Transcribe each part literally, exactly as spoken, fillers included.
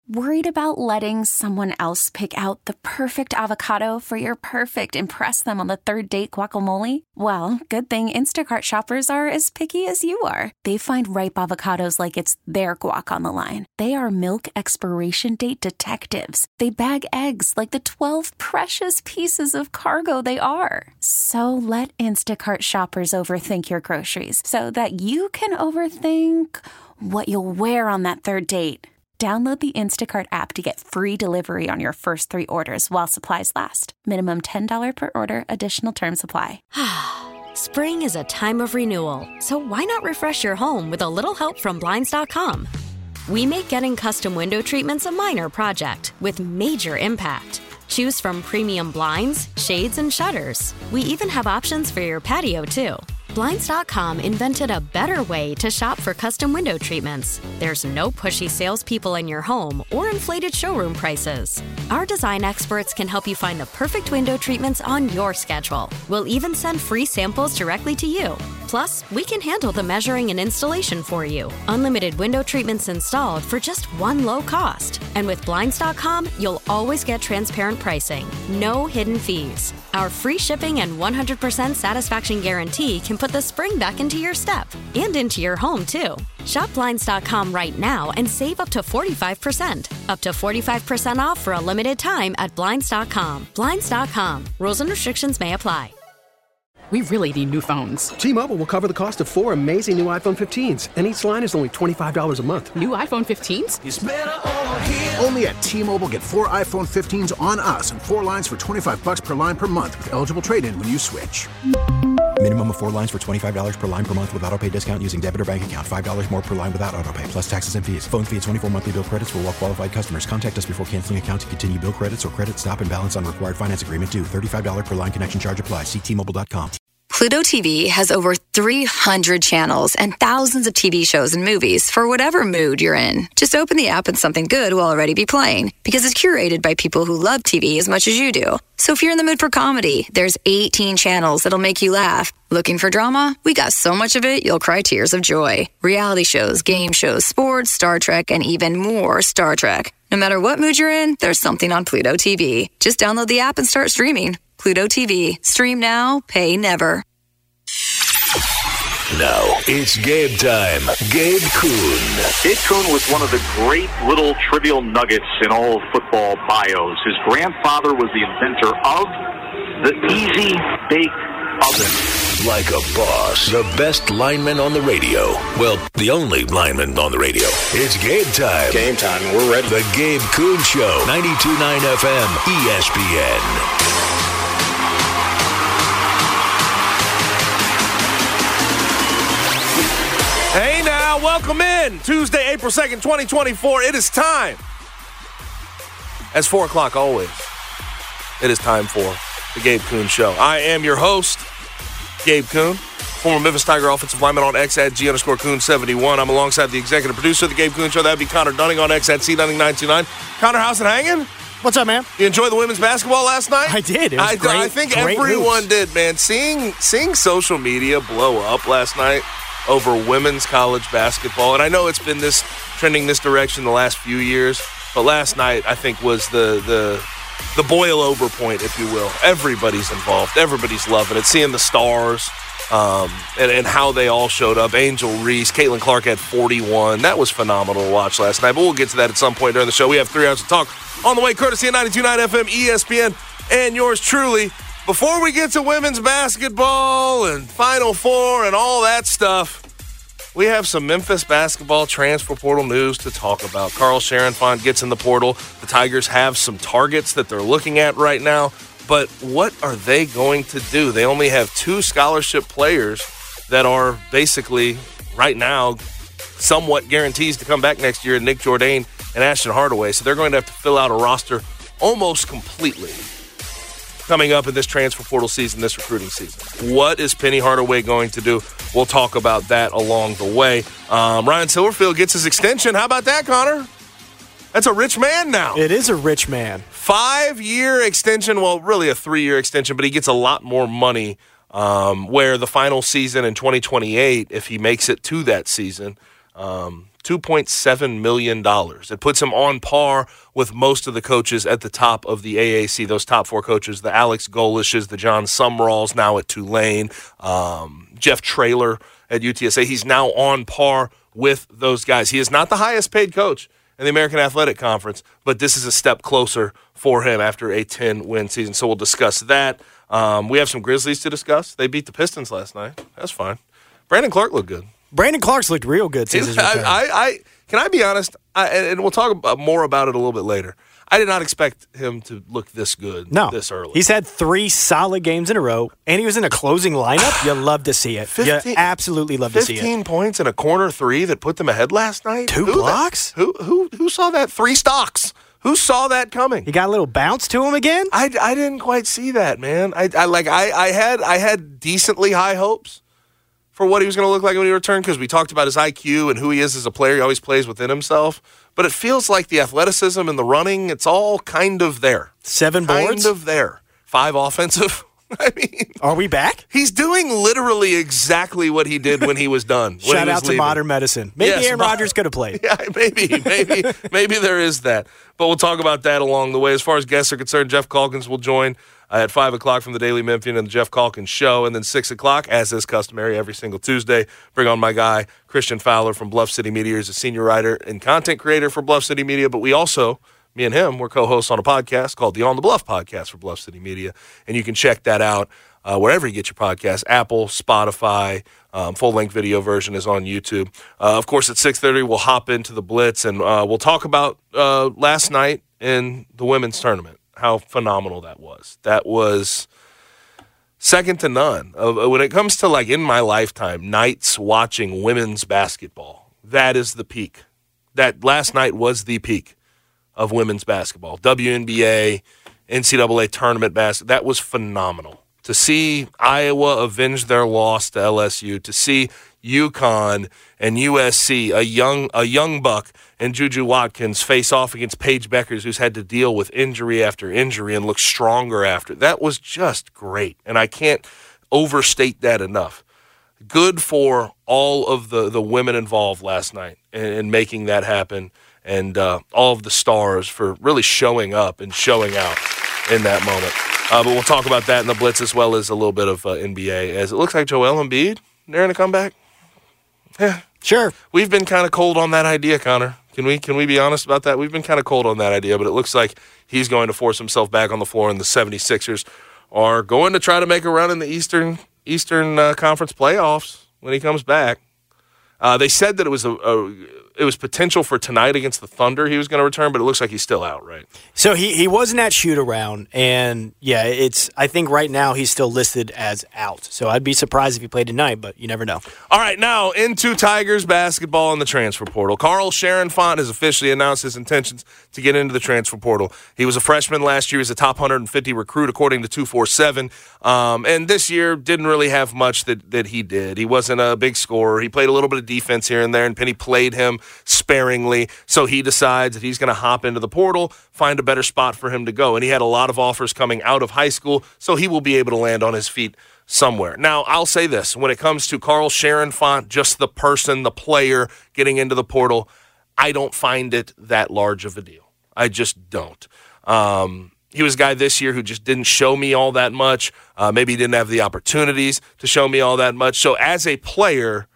Worried about letting someone else pick out the perfect avocado for your perfect impress them on the third date guacamole? Well, good thing Instacart shoppers are as picky as you are. They find ripe avocados like it's their guac on the line. They are milk expiration date detectives. They bag eggs like the twelve precious pieces of cargo they are. So let Instacart shoppers overthink your groceries so that you can overthink what you'll wear on that third date. Download the Instacart app to get free delivery on your first three orders while supplies last. Minimum ten dollars per order. Additional terms apply. Spring is a time of renewal, so why not refresh your home with a little help from Blinds dot com? We make getting custom window treatments a minor project with major impact. Choose from premium blinds, shades, and shutters. We even have options for your patio, too. Blinds dot com invented a better way to shop for custom window treatments. There's no pushy salespeople in your home or inflated showroom prices. Our design experts can help you find the perfect window treatments on your schedule. We'll even send free samples directly to you. Plus, we can handle the measuring and installation for you. Unlimited window treatments installed for just one low cost. And with Blinds dot com, you'll always get transparent pricing. No hidden fees. Our free shipping and one hundred percent satisfaction guarantee can put the spring back into your step and into your home, too. Shop Blinds dot com right now and save up to forty-five percent. Up to forty-five percent off for a limited time at Blinds dot com. Blinds dot com. Rules and restrictions may apply. We really need new phones. T-Mobile will cover the cost of four amazing new iPhone fifteens, and each line is only twenty-five dollars a month. New iPhone fifteens? It's better over here. Only at T-Mobile, get four iPhone fifteens on us and four lines for twenty-five dollars per line per month with eligible trade-in when you switch. Minimum of four lines for twenty-five dollars per line per month with autopay discount using debit or bank account. five dollars more per line without autopay, plus taxes and fees. Phone fee at twenty-four monthly bill credits for well-qualified customers. Contact us before canceling account to continue bill credits or credit stop and balance on required finance agreement due. thirty-five dollars per line connection charge applies. See T Mobile dot com. Pluto T V has over three hundred channels and thousands of T V shows and movies for whatever mood you're in. Just open the app and something good will already be playing because it's curated by people who love T V as much as you do. So if you're in the mood for comedy, there's eighteen channels that'll make you laugh. Looking for drama? We got so much of it, you'll cry tears of joy. Reality shows, game shows, sports, Star Trek, and even more Star Trek. No matter what mood you're in, there's something on Pluto T V. Just download the app and start streaming. Pluto T V. Stream now, pay never. Now it's game time. Gabe Kuhn. Gabe Kuhn was one of the great little trivial nuggets in all football bios. His grandfather was the inventor of the Easy Bake Oven. Like a boss, the best lineman on the radio. Well, the only lineman on the radio. It's game time. Game time. We're ready. The Gabe Kuhn Show. ninety-two point nine F M, E S P N. Hey now, welcome in. Tuesday, April second, twenty twenty-four. It is time. As four o'clock always, it is time for the Gabe Kuhn Show. I am your host, Gabe Kuhn, former Memphis Tiger offensive lineman on X at G underscore Kuhn seventy-one. I'm alongside the executive producer of the Gabe Kuhn Show. That would be Connor Dunning on X at C Dunning nine two nine. Connor, how's it hanging? What's up, man? You enjoyed the women's basketball last night? I did. It was I, great. I think great everyone news. did, man. Seeing seeing social media blow up last night over women's college basketball, and I know it's been this trending this direction the last few years, but last night I think was the the the boil over point, if you will. Everybody's involved. Everybody's loving it. Seeing the stars um, and, and how they all showed up. Angel Reese, Caitlin Clark had forty-one. That was phenomenal to watch last night, but we'll get to that at some point during the show. We have three hours to talk on the way, courtesy of ninety-two point nine F M, E S P N, and yours truly. Before we get to women's basketball and Final Four and all that stuff, we have some Memphis basketball transfer portal news to talk about. Carl Sharonfont gets in the portal. The Tigers have some targets that they're looking at right now, but what are they going to do? They only have two scholarship players that are basically, right now, somewhat guarantees to come back next year, Nick Jourdain and Ashton Hardaway, so they're going to have to fill out a roster almost completely coming up in this transfer portal season, this recruiting season. What is Penny Hardaway going to do? We'll talk about that along the way. Um, Ryan Silverfield gets his extension. How about that, Connor? That's a rich man now. It is a rich man. Five-year extension. Well, really a three-year extension, but he gets a lot more money um, where the final season in twenty twenty-eight, if he makes it to that season, um, two point seven million dollars. It puts him on par with most of the coaches at the top of the A A C, those top four coaches, the Alex Golishes, the John Sumralls now at Tulane, um, Jeff Traylor at U T S A. He's now on par with those guys. He is not the highest paid coach in the American Athletic Conference, but this is a step closer for him after a ten-win season. So we'll discuss that. Um, we have some Grizzlies to discuss. They beat the Pistons last night. That's fine. Brandon Clark looked good. Brandon Clark's looked real good since his return. I, I, I, can I be honest? I, and we'll talk about, more about it a little bit later. I did not expect him to look this good no. this early. He's had three solid games in a row, and he was in a closing lineup. You love to see it. fifteen, you absolutely love to see it. fifteen points in a corner three that put them ahead last night. Two who blocks? That, who who who saw that? Three stocks. Who saw that coming? He got a little bounce to him again? I, I didn't quite see that, man. I, I like I, I had I had decently high hopes for what he was going to look like when he returned, because we talked about his I Q and who he is as a player. He always plays within himself. But it feels like the athleticism and the running, it's all kind of there. Seven boards? Kind of there. Five offensive. I mean, are we back? He's doing literally exactly what he did when he was done. Shout was out to leaving. modern medicine. Maybe yes, Aaron Rodgers could have played. Yeah, maybe, maybe, maybe there is that. But we'll talk about that along the way. As far as guests are concerned, Jeff Calkins will join uh, at five o'clock from the Daily Memphian and the Jeff Calkins Show. And then six o'clock, as is customary every single Tuesday, bring on my guy, Christian Fowler from Bluff City Media. He's a senior writer and content creator for Bluff City Media. But we also, me and him, we're co-hosts on a podcast called the On the Bluff Podcast for Bluff City Media. And you can check that out uh, wherever you get your podcasts, Apple, Spotify. Um, full-length video version is on YouTube. Uh, of course, at six thirty, we'll hop into the Blitz, and uh, we'll talk about uh, last night in the women's tournament, how phenomenal that was. That was second to none. Uh, when it comes to, like, in my lifetime, nights watching women's basketball, that is the peak. That last night was the peak of women's basketball. W N B A, N C double A tournament basketball, that was phenomenal. To see Iowa avenge their loss to L S U, to see UConn and U S C, a young a young buck, and Juju Watkins face off against Paige Beckers, who's had to deal with injury after injury and look stronger after. That was just great, and I can't overstate that enough. Good for all of the, the women involved last night in, in making that happen, and uh, all of the stars for really showing up and showing out in that moment. Uh, but we'll talk about that in the Blitz, as well as a little bit of uh, N B A, as it looks like Joel Embiid nearing a comeback. Yeah, sure. We've been kind of cold on that idea, Connor. Can we can we be honest about that? We've been kind of cold on that idea, but it looks like he's going to force himself back on the floor, and the seventy-sixers are going to try to make a run in the Eastern Eastern uh, Conference playoffs when he comes back. Uh, they said that it was a, a it was potential for tonight against the Thunder he was going to return, but it looks like he's still out, right? So he, he wasn't at shoot-around, and, yeah, it's I think right now he's still listed as out. So I'd be surprised if he played tonight, but you never know. All right, now into Tigers basketball in the transfer portal. Carl Sharon-Font has officially announced his intentions to get into the transfer portal. He was a freshman last year. He's a top one hundred fifty recruit, according to two forty-seven. Um, and this year didn't really have much that, that he did. He wasn't a big scorer. He played a little bit of defense here and there, and Penny played him sparingly. So he decides that he's going to hop into the portal, find a better spot for him to go. And he had a lot of offers coming out of high school, so he will be able to land on his feet somewhere. Now, I'll say this. When it comes to Carl Sharon-Font, just the person, the player getting into the portal, I don't find it that large of a deal. I just don't. Um, he was a guy this year who just didn't show me all that much. Uh, maybe he didn't have the opportunities to show me all that much. So as a player,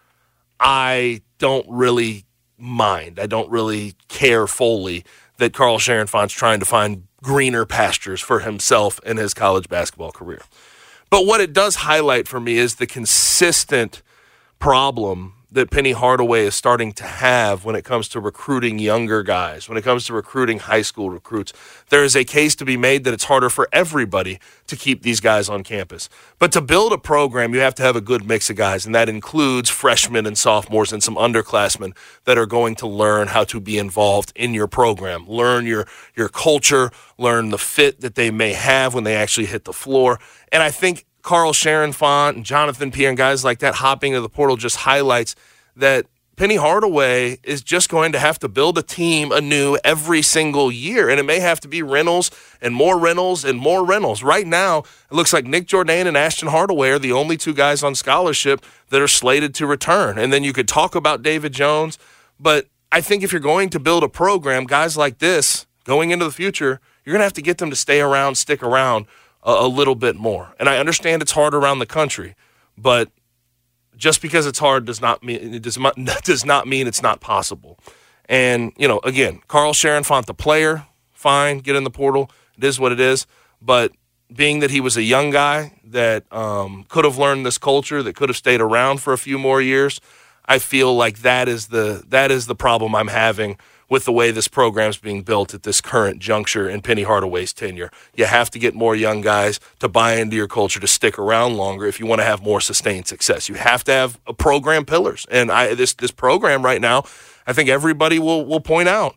I don't really mind. I don't really care fully that Carl Sharon-Font's trying to find greener pastures for himself in his college basketball career. But what it does highlight for me is the consistent problem that Penny Hardaway is starting to have when it comes to recruiting younger guys, when it comes to recruiting high school recruits. There is a case to be made that it's harder for everybody to keep these guys on campus. But to build a program, you have to have a good mix of guys, and that includes freshmen and sophomores and some underclassmen that are going to learn how to be involved in your program, learn your, your culture, learn the fit that they may have when they actually hit the floor. And I think Carl Sharon-Font and Jonathan Pierre and guys like that hopping into the portal just highlights that Penny Hardaway is just going to have to build a team anew every single year. And it may have to be Reynolds and more Reynolds and more Reynolds. Right now, it looks like Nick Jourdain and Ashton Hardaway are the only two guys on scholarship that are slated to return. And then you could talk about David Jones, but I think if you're going to build a program, guys like this, going into the future, you're going to have to get them to stay around, stick around a, a little bit more. And I understand it's hard around the country, but just because it's hard does not mean it does not, does not mean it's not possible. And, you know, again, Carl Sharonfont, the player, fine, get in the portal. It is what it is. But being that he was a young guy that um, could have learned this culture, that could have stayed around for a few more years, I feel like that is the that is the problem I'm having with the way this program's being built at this current juncture in Penny Hardaway's tenure. You have to get more young guys to buy into your culture, to stick around longer if you want to have more sustained success. You have to have a program pillars. And I this this program right now, I think everybody will will point out,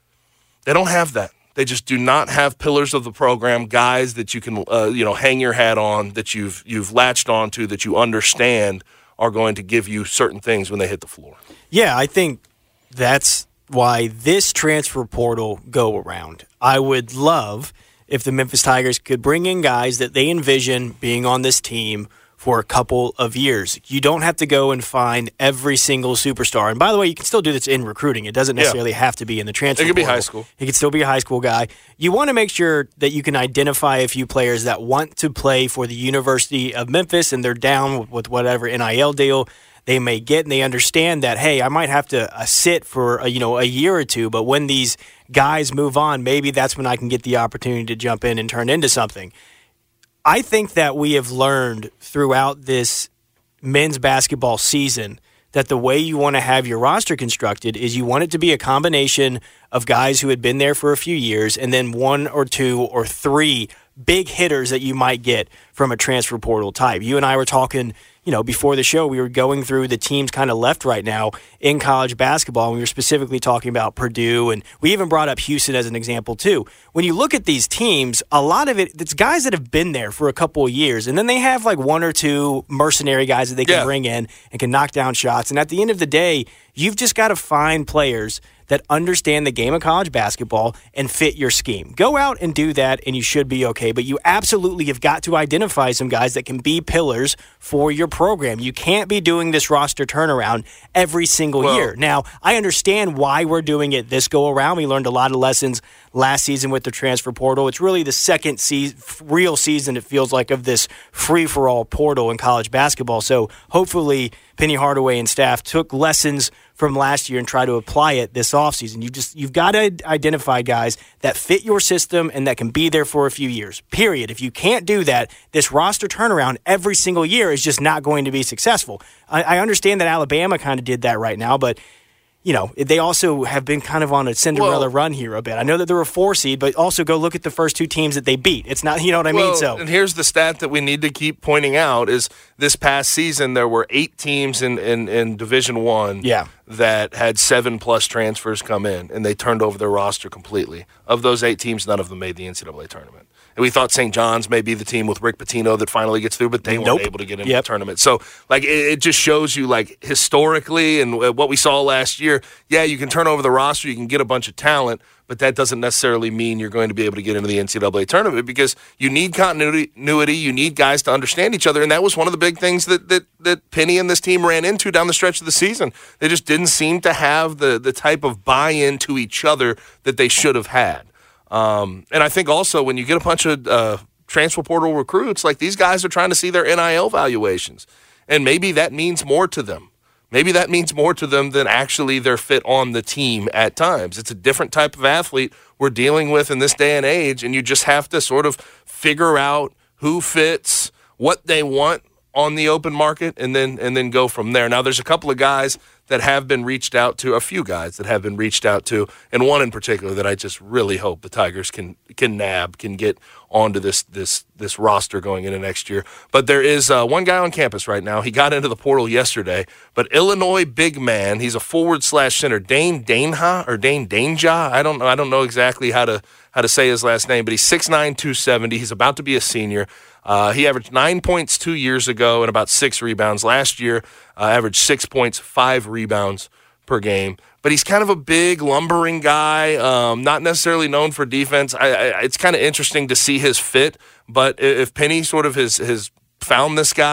they don't have that. They just do not have pillars of the program, guys that you can uh, you know hang your hat on, that you've you've latched onto, that you understand are going to give you certain things when they hit the floor. Yeah, I think that's why this transfer portal go around. I would love if the Memphis Tigers could bring in guys that they envision being on this team for a couple of years. You don't have to go and find every single superstar. And by the way, you can still do this in recruiting. It doesn't necessarily yeah. have to be in the transfer portal. It could be high school. It could still be a high school guy. You want to make sure that you can identify a few players that want to play for the University of Memphis and they're down with whatever N I L deal they may get, and they understand that, hey, I might have to uh, sit for a, you know a year or two, but when these guys move on, maybe that's when I can get the opportunity to jump in and turn into something. I think that we have learned throughout this men's basketball season that the way you want to have your roster constructed is you want it to be a combination of guys who had been there for a few years and then one or two or three big hitters that you might get from a transfer portal type. You and I were talking, you know, before the show, we were going through the teams kind of left right now in college basketball, and we were specifically talking about Purdue, and we even brought up Houston as an example too. When you look at these teams, a lot of it, it's guys that have been there for a couple of years, and then they have like one or two mercenary guys that they can yeah. bring in and can knock down shots, and at the end of the day, you've just got to find players that understand the game of college basketball and fit your scheme. Go out and do that, and you should be okay. But you absolutely have got to identify some guys that can be pillars for your program. You can't be doing this roster turnaround every single well, year. Now, I understand why we're doing it this go around. We learned a lot of lessons last season with the transfer portal. It's really the second se- real season, it feels like, of this free-for-all portal in college basketball. So hopefully Penny Hardaway and staff took lessons from last year and try to apply it this offseason. You just you've got to identify guys that fit your system and that can be there for a few years. Period. If you can't do that, this roster turnaround every single year is just not going to be successful. I, I understand that Alabama kind of did that right now, but you know, they also have been kind of on a Cinderella well, run here a bit. I know that they're a four seed, but also go look at the first two teams that they beat. It's not, you know what I well, mean? So, and here's the stat that we need to keep pointing out is this past season there were eight teams in, in, in Division One yeah. that had seven plus transfers come in, and they turned over their roster completely. Of those eight teams, none of them made the N C double A tournament. And we thought Saint John's may be the team with Rick Pitino that finally gets through, but they nope. weren't able to get into yep. the tournament. So, like, it, it just shows you, like, historically and what we saw last year, yeah, you can turn over the roster, you can get a bunch of talent, but that doesn't necessarily mean you're going to be able to get into the N C double A tournament because you need continuity, you need guys to understand each other, and that was one of the big things that that, that Penny and this team ran into down the stretch of the season. They just didn't seem to have the, the type of buy-in to each other that they should have had. Um, and I think also when you get a bunch of uh, transfer portal recruits, like these guys are trying to see their N I L valuations. And maybe that means more to them. Maybe that means more to them than actually their fit on the team at times. It's a different type of athlete we're dealing with in this day and age, and you just have to sort of figure out who fits, what they want on the open market, and then and then go from there. Now, there's a couple of guys that have been reached out to, a few guys that have been reached out to, and one in particular that I just really hope the Tigers can can nab, can get onto this this this roster going into next year. But there is uh, one guy on campus right now. He got into the portal yesterday, but Illinois big man, he's a forward slash center, Dane Daneha or Dane Daneja. I don't know. I don't know exactly how to how to say his last name, but he's six nine, two seventy. He's about to be a senior. Uh, he averaged nine points two years ago and about six rebounds. Last year, uh, averaged six points, five rebounds per game. But he's kind of a big, lumbering guy, um, not necessarily known for defense. I, I, it's kind of interesting to see his fit. But if Penny sort of has, has found this guy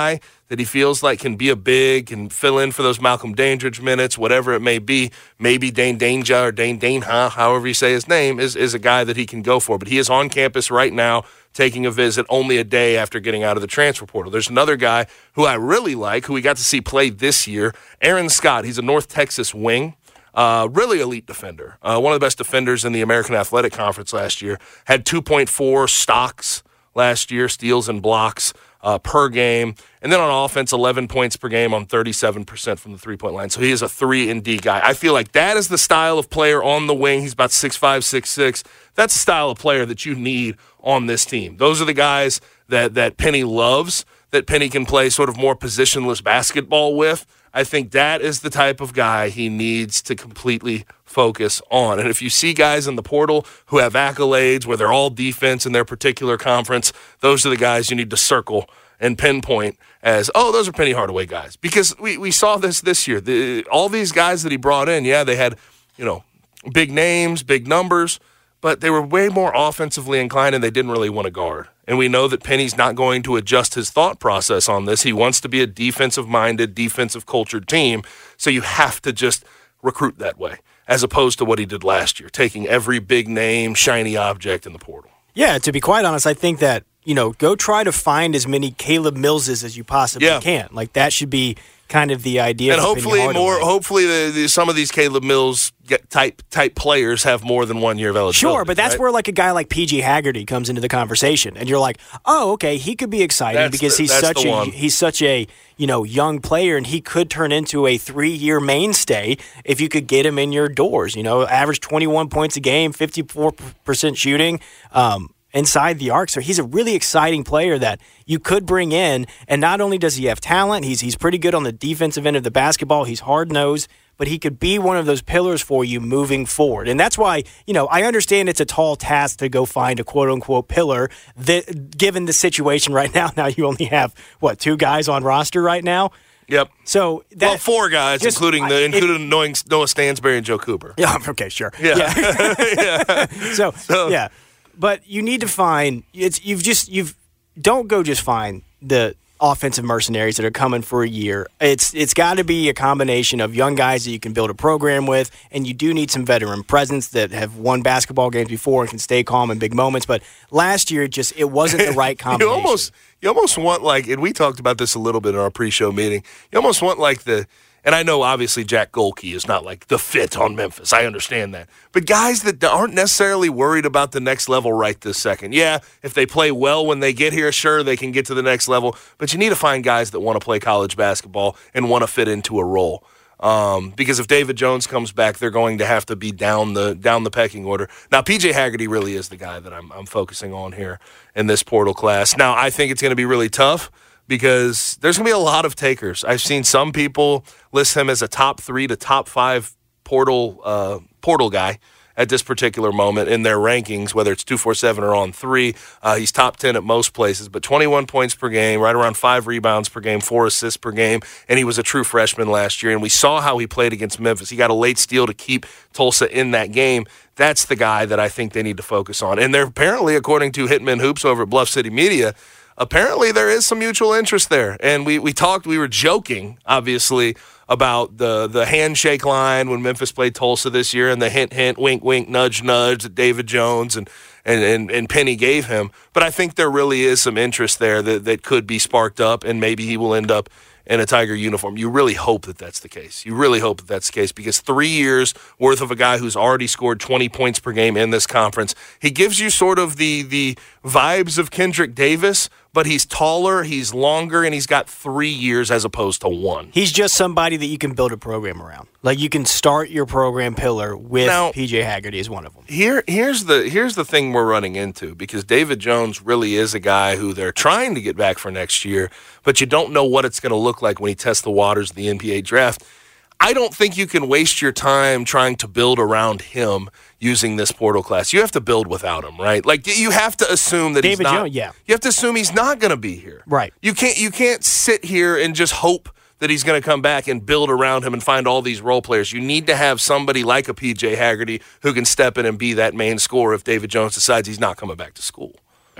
that he feels like can be a big, can fill in for those Malcolm Dandridge minutes, whatever it may be. Maybe Dane Danger or Dane Daneha, however you say his name, is, is a guy that he can go for. But he is on campus right now taking a visit only a day after getting out of the transfer portal. There's another guy who I really like, who we got to see play this year, Aaron Scott. He's a North Texas wing. Uh, really elite defender. Uh, one of the best defenders in the American Athletic Conference last year. Had two point four stocks last year, steals and blocks uh, per game. And then on offense, eleven points per game on thirty-seven percent from the three-point line. So he is a three and D guy. I feel like that is the style of player on the wing. He's about six five, six six. That's the style of player that you need on this team. Those are the guys that, that Penny loves, that Penny can play sort of more positionless basketball with. I think that is the type of guy he needs to completely focus on. And if you see guys in the portal who have accolades where they're all defense in their particular conference, those are the guys you need to circle and pinpoint as, oh, those are Penny Hardaway guys. Because we, we saw this this year. The, all these guys that he brought in, yeah, they had, you know, big names, big numbers, but they were way more offensively inclined and they didn't really want to guard. And we know that Penny's not going to adjust his thought process on this. He wants to be a defensive-minded, defensive-cultured team, so you have to just recruit that way, as opposed to what he did last year, taking every big name, shiny object in the portal. Yeah, to be quite honest, I think that, you know, go try to find as many Caleb Millses as you possibly yeah. can. Like, that should be kind of the idea. And hopefully more. Hopefully, the, the, some of these Caleb Mills get type type players have more than one year of eligibility. Sure, but that's right? where like a guy like P J Haggerty comes into the conversation, and you're like, oh, okay, he could be exciting that's because the, he's that's such the a one. he's such a you know young player, and he could turn into a three year mainstay if you could get him in your doors. You know, average twenty-one points a game, fifty-four percent shooting. Um, inside the arc. So he's a really exciting player that you could bring in. And not only does he have talent, he's he's pretty good on the defensive end of the basketball. He's hard-nosed, but he could be one of those pillars for you moving forward. And that's why, you know, I understand it's a tall task to go find a quote-unquote pillar that, given the situation right now. Now you only have, what, two guys on roster right now? Yep. So that, well, four guys, just, including the including it, knowing Noah Stansberry and Joe Cooper. Yeah. Okay. Sure. Yeah. yeah. yeah. so, so yeah. But you need to find it's you've just you've don't go just find the offensive mercenaries that are coming for a year. It's it's got to be a combination of young guys that you can build a program with, and you do need some veteran presence that have won basketball games before and can stay calm in big moments. But last year, just it wasn't the right combination. you almost you almost want like, and we talked about this a little bit in our pre-show meeting. You almost want like the. And I know, obviously, Jack Golke is not like the fit on Memphis. I understand that. But guys that aren't necessarily worried about the next level right this second. Yeah, if they play well when they get here, sure, they can get to the next level. But you need to find guys that want to play college basketball and want to fit into a role. Um, because if David Jones comes back, they're going to have to be down the down the pecking order. Now, P J Haggerty really is the guy that I'm, I'm focusing on here in this portal class. Now, I think it's going to be really tough, because there's going to be a lot of takers. I've seen some people list him as a top three to top five portal uh, portal guy at this particular moment in their rankings, whether it's two forty-seven or on three. Uh, he's top ten at most places, but twenty-one points per game, right around five rebounds per game, four assists per game, and he was a true freshman last year, and we saw how he played against Memphis. He got a late steal to keep Tulsa in that game. That's the guy that I think they need to focus on. And they're apparently, according to Hitman Hoops over at Bluff City Media, apparently there is some mutual interest there. And we, we talked, we were joking, obviously, about the, the handshake line when Memphis played Tulsa this year and the hint, hint, wink, wink, nudge, nudge that David Jones and, and, and, and Penny gave him. But I think there really is some interest there that, that could be sparked up, and maybe he will end up in a Tiger uniform. You really hope that that's the case. You really hope that that's the case, because three years worth of a guy who's already scored twenty points per game in this conference, he gives you sort of the the vibes of Kendrick Davis, but he's taller, he's longer, and he's got three years as opposed to one. He's just somebody that you can build a program around. Like, you can start your program pillar with now, P J Haggerty as one of them. Here, here's the here's the thing we're running into, because David Jones really is a guy who they're trying to get back for next year, but you don't know what it's going to look like when he tests the waters of the N B A draft. I don't think you can waste your time trying to build around him using this portal class. You have to build without him, right? Like, you have to assume that David he's not. Jones, yeah. You have to assume he's not going to be here. Right. You can't. You can't sit here and just hope that he's going to come back and build around him and find all these role players. You need to have somebody like a P J Haggerty who can step in and be that main scorer if David Jones decides he's not coming back to school. Agreed.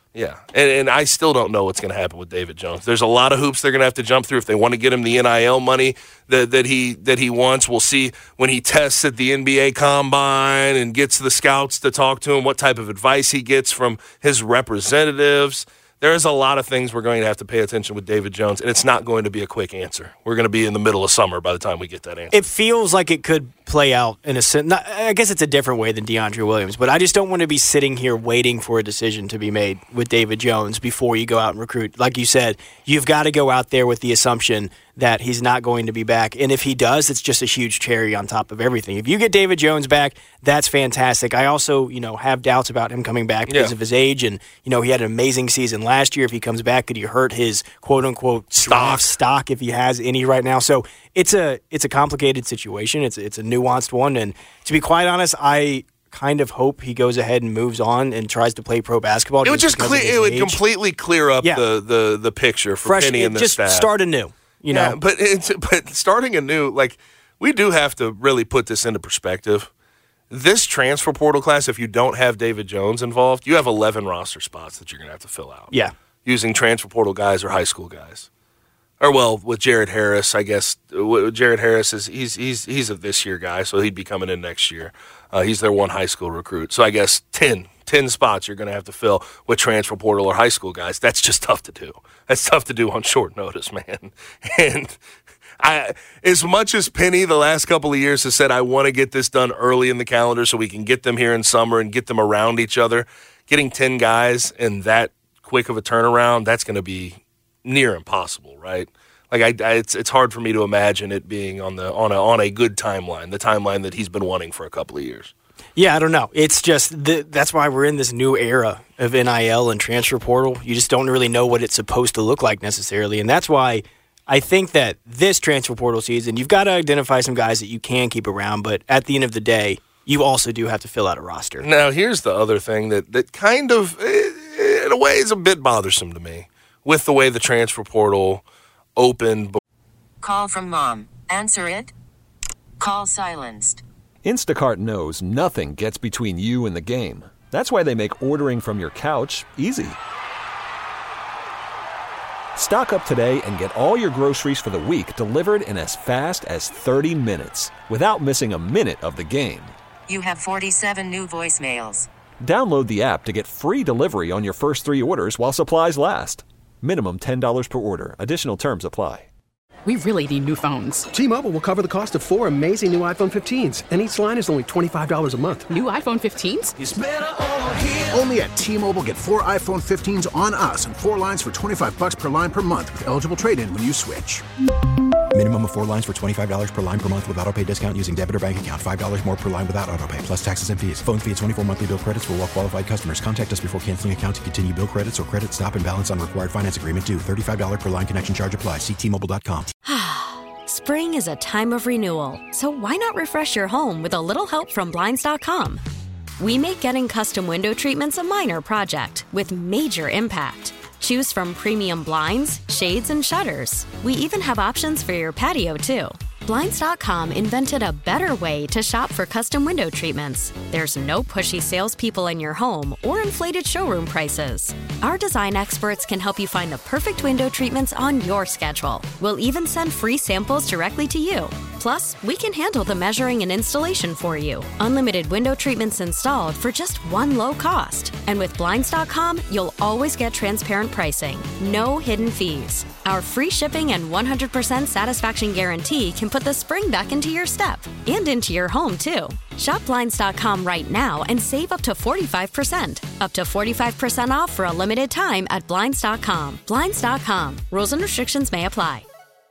Yeah, and, and I still don't know what's going to happen with David Jones. There's a lot of hoops they're going to have to jump through if they want to get him the N I L money that, that he that he wants. We'll see when he tests at the N B A Combine and gets the scouts to talk to him, what type of advice he gets from his representatives. There's a lot of things we're going to have to pay attention with David Jones, and it's not going to be a quick answer. We're going to be in the middle of summer by the time we get that answer. It feels like it could play out in a sense. Not, I guess it's a different way than DeAndre Williams, but I just don't want to be sitting here waiting for a decision to be made with David Jones before you go out and recruit. Like you said, you've got to go out there with the assumption that he's not going to be back. And if he does, it's just a huge cherry on top of everything. If you get David Jones back, that's fantastic. I also, you know, have doubts about him coming back because Yeah. of his age. And, you know, he had an amazing season last year. If he comes back, could he hurt his quote-unquote stock, stock if he has any right now? So it's a it's a complicated situation. It's, it's a nuanced one. And to be quite honest, I kind of hope he goes ahead and moves on and tries to play pro basketball. It would just because clear. of his It would age. completely clear up Yeah. the, the the picture for Fresh, Penny and the just staff. start anew. You yeah, know, but it's but starting anew, like we do have to really put this into perspective. This transfer portal class, if you don't have David Jones involved, you have eleven roster spots that you're going to have to fill out. Yeah, using transfer portal guys or high school guys, or well, with Jared Harris, I guess. Jared Harris is he's he's he's a this year guy, so he'd be coming in next year. Uh, he's their one high school recruit, so I guess ten, ten spots you're going to have to fill with transfer portal or high school guys. That's just tough to do. That's tough to do on short notice, man. And I, as much as Penny the last couple of years has said, I want to get this done early in the calendar so we can get them here in summer and get them around each other, getting ten guys in that quick of a turnaround, that's going to be near impossible, right? Like I, I, it's it's hard for me to imagine it being on the on a on a good timeline, the timeline that he's been wanting for a couple of years. Yeah, I don't know. It's just the, that's why we're in this new era of N I L and transfer portal. You just don't really know what it's supposed to look like necessarily, and that's why I think that this transfer portal season, you've got to identify some guys that you can keep around, but at the end of the day, you also do have to fill out a roster. Now, here's the other thing that that kind of, in a way, is a bit bothersome to me with the way the transfer portal opened. Call from mom. Answer it. Call silenced. Instacart knows nothing gets between you and the game. That's why they make ordering from your couch easy. Stock up today and get all your groceries for the week delivered in as fast as thirty minutes without missing a minute of the game. You have forty-seven new voicemails. Download the app to get free delivery on your first three orders while supplies last. Minimum ten dollars per order. Additional terms apply. We really need new phones. T-Mobile will cover the cost of four amazing new iPhone fifteens, and each line is only twenty-five dollars a month. New iPhone fifteens? It's better over here. Only at T-Mobile, get four iPhone fifteens on us and four lines for twenty-five bucks per line per month with eligible trade-in when you switch. Minimum of four lines for twenty-five dollars per line per month with autopay discount using debit or bank account. five dollars more per line without autopay, plus taxes and fees. Phone fee at twenty-four monthly bill credits for well-qualified customers. Contact us before canceling account to continue bill credits or credit stop and balance on required finance agreement due. thirty-five dollars per line connection charge applies. See T Mobile dot com. Spring is a time of renewal, so why not refresh your home with a little help from Blinds dot com? We make getting custom window treatments a minor project with major impact. Choose from premium blinds, shades, and shutters. We even have options for your patio, too. Blinds dot com invented a better way to shop for custom window treatments. There's no pushy salespeople in your home or inflated showroom prices. Our design experts can help you find the perfect window treatments on your schedule. We'll even send free samples directly to you. Plus, we can handle the measuring and installation for you. Unlimited window treatments installed for just one low cost. And with Blinds dot com, you'll always get transparent pricing. No hidden fees. Our free shipping and one hundred percent satisfaction guarantee can put the spring back into your step and into your home, too. Shop Blinds dot com right now and save up to forty-five percent. Up to forty-five percent off for a limited time at Blinds dot com. Blinds dot com. Rules and restrictions may apply.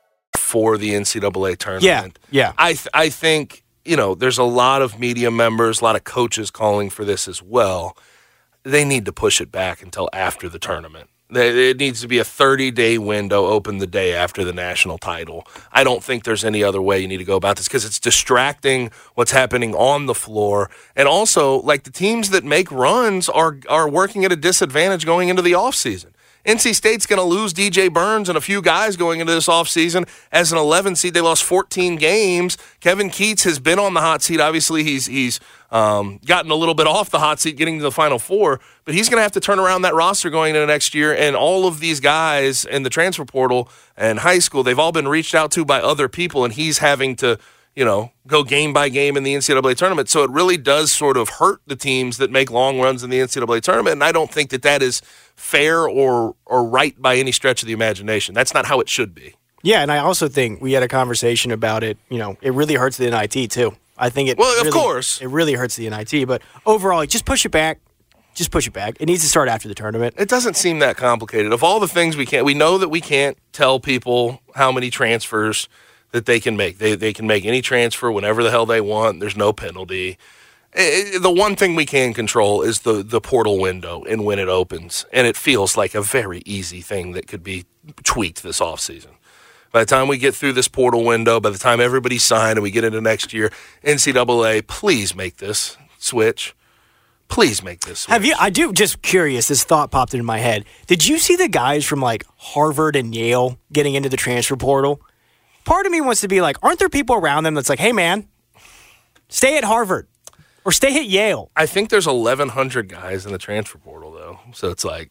For the N C double A tournament. Yeah, yeah. I th- I think, you know, there's a lot of media members, a lot of coaches calling for this as well. They need to push it back until after the tournament. It needs to be a thirty-day window open the day after the national title. I don't think there's any other way you need to go about this because it's distracting what's happening on the floor. And also, like, the teams that make runs are are working at a disadvantage going into the offseason. N C State's going to lose D J Burns and a few guys going into this offseason as an eleven seed. They lost fourteen games. Kevin Keats has been on the hot seat. Obviously, he's he's um, gotten a little bit off the hot seat getting to the Final Four, but he's going to have to turn around that roster going into next year. And all of these guys in the transfer portal and high school, they've all been reached out to by other people, and he's having to, you know, go game by game in the N C double A tournament. So it really does sort of hurt the teams that make long runs in the N C double A tournament, and I don't think that that is fair or or right by any stretch of the imagination. That's not how it should be. Yeah, and I also think we had a conversation about it. You know, it really hurts the N I T, too. I think it Well, really, of course. It really hurts the N I T, but overall, just push it back. Just push it back. It needs to start after the tournament. It doesn't seem that complicated. Of all the things we can't, we know that we can't tell people how many transfers that they can make. They they can make any transfer whenever the hell they want. There's no penalty. It, it, the one thing we can control is the, the portal window and when it opens, and it feels like a very easy thing that could be tweaked this offseason. By the time we get through this portal window, by the time everybody's signed and we get into next year, N C double A, please make this switch. Please make this switch. Have you? I do. Just curious. This thought popped into my head. Did you see the guys from like Harvard and Yale getting into the transfer portal? Part of me wants to be like, aren't there people around them that's like, hey man, stay at Harvard or stay at Yale? I think there's eleven hundred guys in the transfer portal though, so it's like.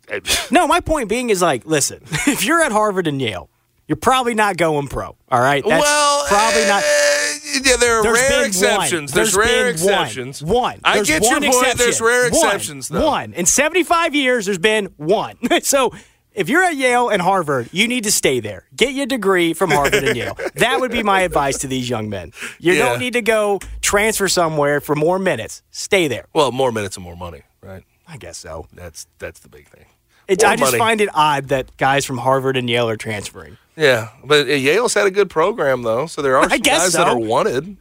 No, my point being is like, listen, if you're at Harvard and Yale, you're probably not going pro. All right, that's well, probably not. Yeah, there are There's rare been exceptions. One. There's, There's rare been exceptions. One. one. I There's get one your point. Exception. There's rare one. exceptions, though. One. In seventy-five years, there's been one. So if you're at Yale and Harvard, you need to stay there. Get your degree from Harvard and Yale. That would be my advice to these young men. You Yeah. don't need to go transfer somewhere for more minutes. Stay there. Well, more minutes and more money, right? I guess so. That's that's the big thing. It, More I just money. find it odd that guys from Harvard and Yale are transferring. Yeah, but Yale's had a good program, though, so there are I some guess guys so. that are wanted.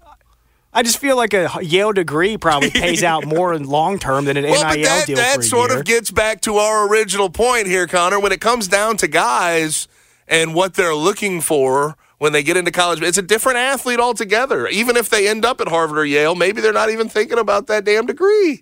I just feel like a Yale degree probably pays out more in long term than an Well, N I L but that, deal that for a sort year. of gets back to our original point here, Connor. When it comes down to guys and what they're looking for when they get into college, it's a different athlete altogether. Even if they end up at Harvard or Yale, maybe they're not even thinking about that damn degree.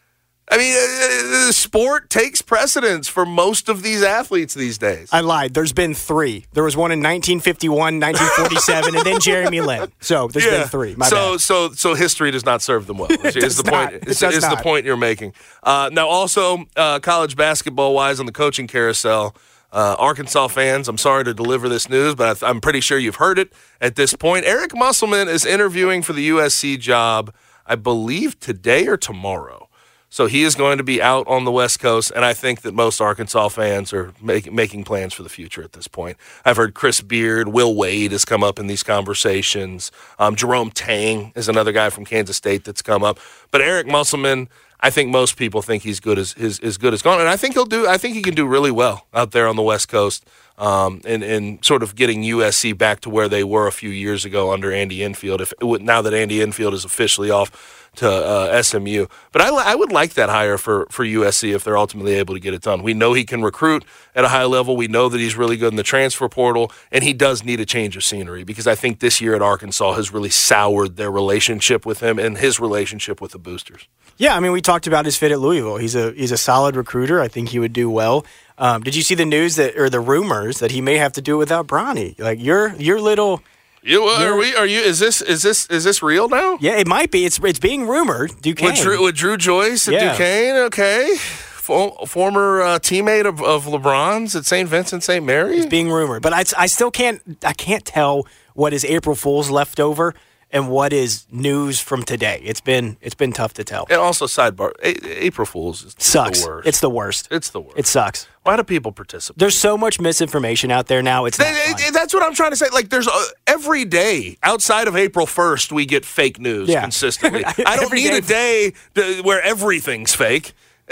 I mean, uh, sport takes precedence for most of these athletes these days. I lied. There's been three. There was one in nineteen fifty-one, nineteen forty-seven, and then Jeremy Lin. So there's yeah. been three. My so bad. so so history does not serve them well. Is, is the not. point? It Is, does is the not. point you're making? Uh, now, also uh, college basketball wise on the coaching carousel. Uh, Arkansas fans, I'm sorry to deliver this news, but I'm pretty sure you've heard it at this point. Eric Musselman is interviewing for the U S C job, I believe today or tomorrow. So he is going to be out on the West Coast, and I think that most Arkansas fans are make, making plans for the future at this point. I've heard Chris Beard, Will Wade has come up in these conversations. Um, Jerome Tang is another guy from Kansas State that's come up. But Eric Musselman, I think most people think he's good as his as good as gone, and I think he'll do. I think he can do really well out there on the West Coast, um, and and sort of getting U S C back to where they were a few years ago under Andy Enfield. If now that Andy Enfield is officially off to uh, S M U, but I, I would like that hire for for U S C if they're ultimately able to get it done. We know he can recruit at a high level. We know that he's really good in the transfer portal, and he does need a change of scenery because I think this year at Arkansas has really soured their relationship with him and his relationship with the boosters. Yeah, I mean, we talked about his fit at Louisville. He's a he's a solid recruiter. I think he would do well. Um, did you see the news that or the rumors that he may have to do it without Bronny? Like your your little. You are we? Are you? Is this is this is this real now? Yeah, it might be. It's it's being rumored. Duquesne with Drew, with Drew Joyce at Yeah. Duquesne. Okay, For, former uh, teammate of, of LeBron's at Saint Vincent Saint Mary. It's being rumored, but I, I still can't I can't tell what is April Fool's left over and what is news from today. It's been it's been tough to tell. And also, sidebar: A- April Fools is Sucks. the worst. It's the worst. It's the worst. It sucks. Why do people participate? There's so much misinformation out there now. It's not They- fun. that's what I'm trying to say. Like, there's uh, every day outside of April first, we get fake news Yeah. consistently. I don't Every need day. a day to, where everything's fake.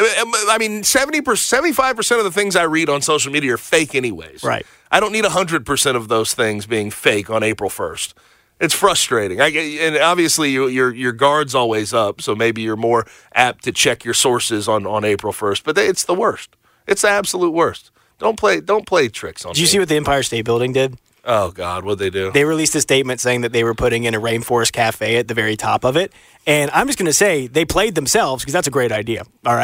I mean, seventy percent, seventy-five percent of the things I read on social media are fake anyways. Right. I don't need one hundred percent of those things being fake on April first. It's frustrating. I, and obviously, you, your your guard's always up, so maybe you're more apt to check your sources on, on April first. But they, it's the worst. It's the absolute worst. Don't play don't play tricks on Did you me. see what the Empire State Building did? Oh, God, what'd they do? They released a statement saying that they were putting in a Rainforest Cafe at the very top of it. And I'm just going to say they played themselves because that's a great idea. All right.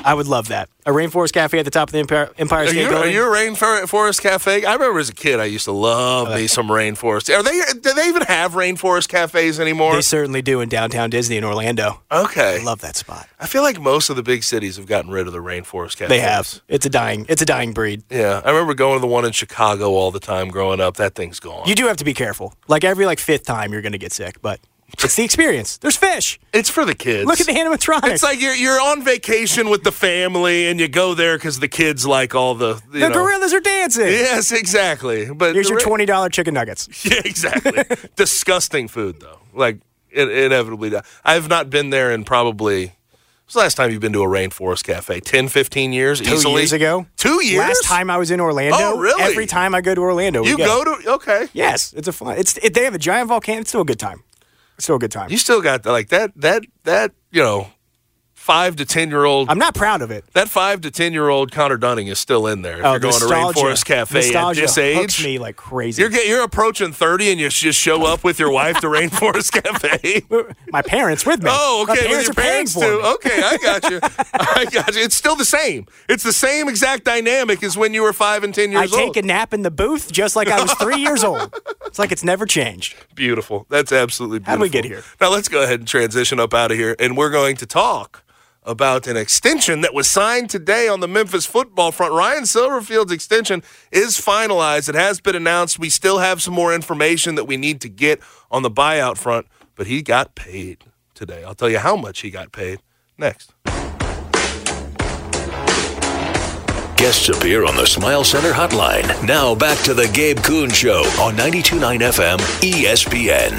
I would love that. A Rainforest Cafe at the top of the Empire, Empire State are you, Building. Are you a Rainforest Cafe? I remember as a kid, I used to love me some Rainforest. Are they? Do they even have Rainforest Cafes anymore? They certainly do in downtown Disney in Orlando. Okay. I love that spot. I feel like most of the big cities have gotten rid of the Rainforest Cafes. They have. It's a dying. It's a dying breed. Yeah, I remember going to the one in Chicago all the time growing up. That thing's gone. You do have to be careful. Like every like fifth time, you're going to get sick, but. It's the experience. There's fish. It's for the kids. Look at the animatronics. It's like you're you're on vacation with the family and you go there because the kids like all the you the know. gorillas are dancing. Yes, exactly. But here's your ra- twenty dollar chicken nuggets. Yeah, exactly. Disgusting food though. Like it, inevitably, I have not been there in probably. When's the last time you've been to a Rainforest Cafe? ten, fifteen years Two easily? years ago. Two years? Last time I was in Orlando. Oh, really? Every time I go to Orlando. You we go. go to, okay. Yes, it's a fun. It's it, They have a giant volcano. It's still a good time. It's still a good time. You still got like that, that, that, you know, five to ten year old. I'm not proud of it. That five to ten year old Connor Dunning is still in there. If oh, you're going nostalgia. to Rainforest Cafe nostalgia at this age, hooks me like crazy. You're you're approaching thirty and you just show up with your wife to Rainforest Cafe. My parents with me. Oh, okay, My parents with your are parents paying for too. me. Okay, I got you. I got you. It's still the same. It's the same exact dynamic as when you were five and ten years I old. take a nap in the booth just like I was three years old. It's like it's never changed. Beautiful. That's absolutely beautiful. How did we get here? Now let's go ahead and transition up out of here, and we're going to talk about an extension that was signed today on the Memphis football front. Ryan Silverfield's extension is finalized. It has been announced. We still have some more information that we need to get on the buyout front, but he got paid today. I'll tell you how much he got paid next. Guests appear on the Smile Center hotline. Now back to the Gabe Kuhn Show on ninety-two point nine F M E S P N.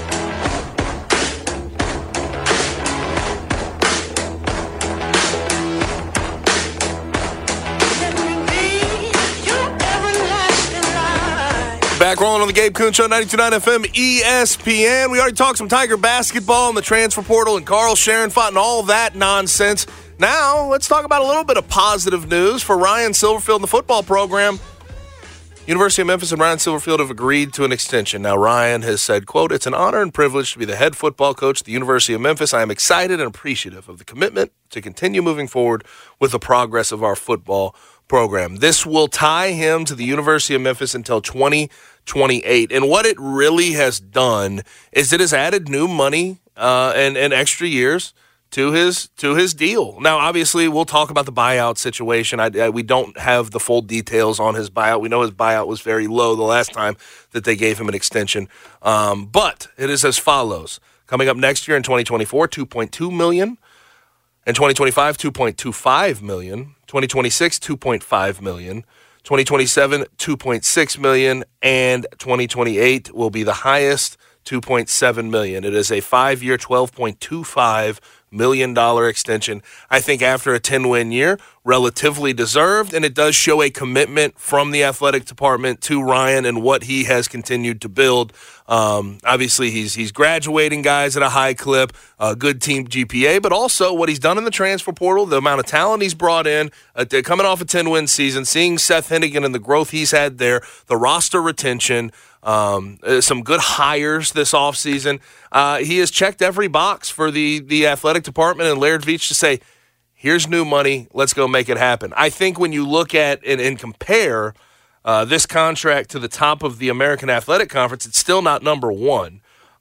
Back rolling on the Gabe Kuhn Show, ninety-two point nine F M E S P N. We already talked some Tiger basketball and the transfer portal and Carl Sharonfott and all that nonsense. Now, let's talk about a little bit of positive news for Ryan Silverfield and the football program. University of Memphis and Ryan Silverfield have agreed to an extension. Now, Ryan has said, quote, "It's an honor and privilege to be the head football coach at the University of Memphis. I am excited and appreciative of the commitment to continue moving forward with the progress of our football program. This will tie him to the University of Memphis until twenty twenty-eight. And what it really has done is it has added new money uh, and, and extra years to his to his deal. Now, obviously, we'll talk about the buyout situation. I, I, we don't have the full details on his buyout. We know his buyout was very low the last time that they gave him an extension. Um, but it is as follows. Coming up next year in twenty twenty-four, two point two million dollars. In twenty twenty-five, two point two five million dollars. twenty twenty-six, two point five million dollars. twenty twenty-seven, two point six million dollars. And twenty twenty-eight will be the highest, two point seven million dollars. It is a five-year, twelve point two five million dollars extension. I think after a ten-win year, relatively deserved, and it does show a commitment from the athletic department to Ryan and what he has continued to build. Um, obviously, he's he's graduating guys at a high clip, a good team G P A, but also what he's done in the transfer portal, the amount of talent he's brought in, uh, coming off a ten-win season, seeing Seth Hennigan and the growth he's had there, the roster retention, Um, uh, some good hires this offseason. Uh, he has checked every box for the, the athletic department and Laird Veach to say, here's new money, let's go make it happen. I think when you look at and, and compare uh, this contract to the top of the American Athletic Conference, it's still not number one.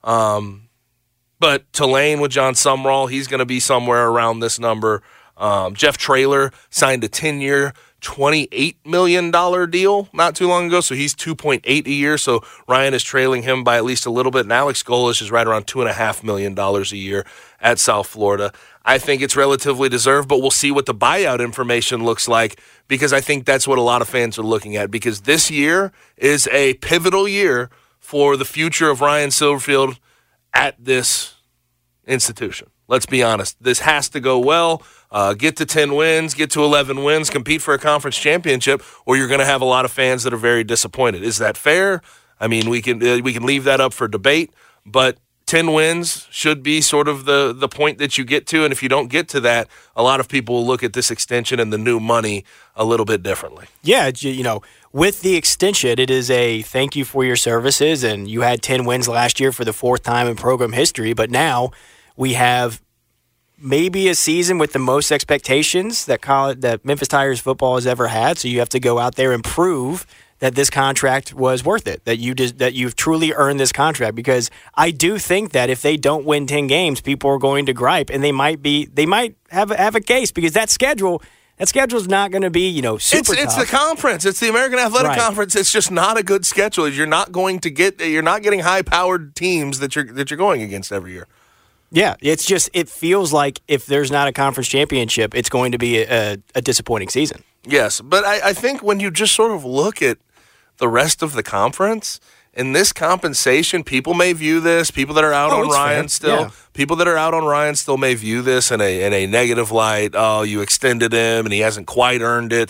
Um, but Tulane with John Sumrall, he's going to be somewhere around this number. Um, Jeff Traylor signed a ten-year, twenty-eight million dollars deal not too long ago, so he's two point eight a year, so Ryan is trailing him by at least a little bit, and Alex Golesh is right around two point five million dollars a year at South Florida. I think it's relatively deserved, but we'll see what the buyout information looks like, because I think that's what a lot of fans are looking at, because this year is a pivotal year for the future of Ryan Silverfield at this institution. Let's be honest. This has to go well. Uh, get to ten wins, get to eleven wins, compete for a conference championship, or you're going to have a lot of fans that are very disappointed. Is that fair? I mean, we can uh, we can leave that up for debate, but ten wins should be sort of the, the point that you get to, and if you don't get to that, a lot of people will look at this extension and the new money a little bit differently. Yeah, you know, with the extension, it is a thank you for your services, and you had ten wins last year for the fourth time in program history, but now we have maybe a season with the most expectations that college, that Memphis Tigers football has ever had. So you have to go out there and prove that this contract was worth it, that you just, that you've truly earned this contract. Because I do think that if they don't win ten games, people are going to gripe, and they might be they might have a, have a case because that schedule. That schedule's not going to be, you know, super it's, tough. It's the conference. It's the American Athletic right. Conference. It's just not a good schedule. You're not going to get. You're not getting high-powered teams that you're that you're going against every year. Yeah, it's just it feels like if there's not a conference championship, it's going to be a, a disappointing season. Yes, but I, I think when you just sort of look at the rest of the conference. In this compensation, people may view this. People that are out oh, on Ryan fair. still, yeah. people that are out on Ryan still may view this in a in a negative light. Oh, you extended him, and he hasn't quite earned it.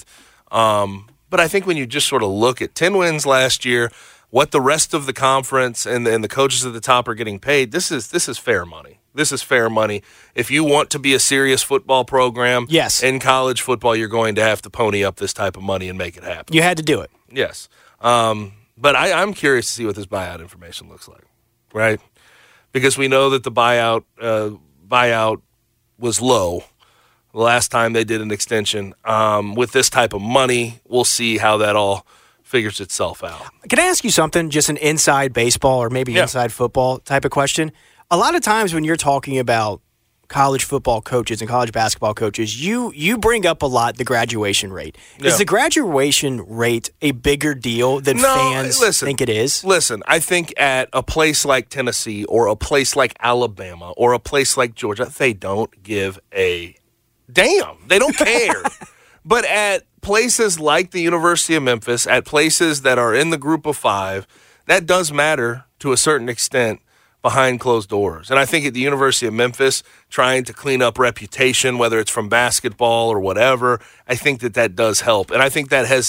Um, but I think when you just sort of look at ten wins last year, what the rest of the conference and and the coaches at the top are getting paid, this is this is fair money. This is fair money. If you want to be a serious football program, yes. in college football, you're going to have to pony up this type of money and make it happen. You had to do it. Yes. Um, But I, I'm curious to see what this buyout information looks like, right? Because we know that the buyout uh, buyout was low the last time they did an extension. Um, with this type of money, we'll see how that all figures itself out. Can I ask you something, just an inside baseball or maybe yeah. inside football type of question? A lot of times when you're talking about college football coaches and college basketball coaches, you you bring up a lot the graduation rate. Yeah. Is the graduation rate a bigger deal than no, fans listen, think it is? Listen, I think at a place like Tennessee or a place like Alabama or a place like Georgia, they don't give a damn. They don't care. But at places like the University of Memphis, at places that are in the group of five, that does matter to a certain extent behind closed doors. And I think at the University of Memphis, trying to clean up reputation, whether it's from basketball or whatever, I think that that does help. And I think that has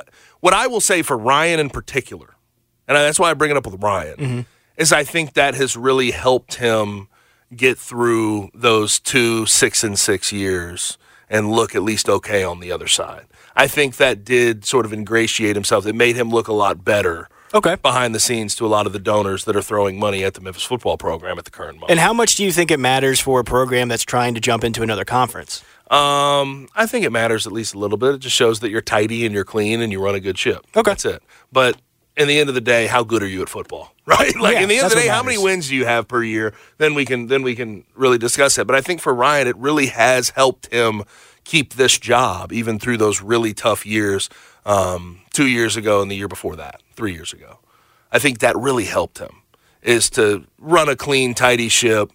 – what I will say for Ryan in particular, and that's why I bring it up with Ryan, mm-hmm. is I think that has really helped him get through those two six and six years and look at least okay on the other side. I think that did sort of ingratiate himself. It made him look a lot better okay. behind the scenes to a lot of the donors that are throwing money at the Memphis football program at the current moment. And how much do you think it matters for a program that's trying to jump into another conference? Um, I think it matters at least a little bit. It just shows that you're tidy and you're clean and you run a good ship. Okay. That's it. But in the end of the day, how good are you at football? Right? Like yeah, in the end of the day, how matters. many wins do you have per year? Then we can then we can really discuss it. But I think for Ryan, it really has helped him keep this job even through those really tough years, um, two years ago and the year before that, three years ago. I think that really helped him, is to run a clean, tidy ship.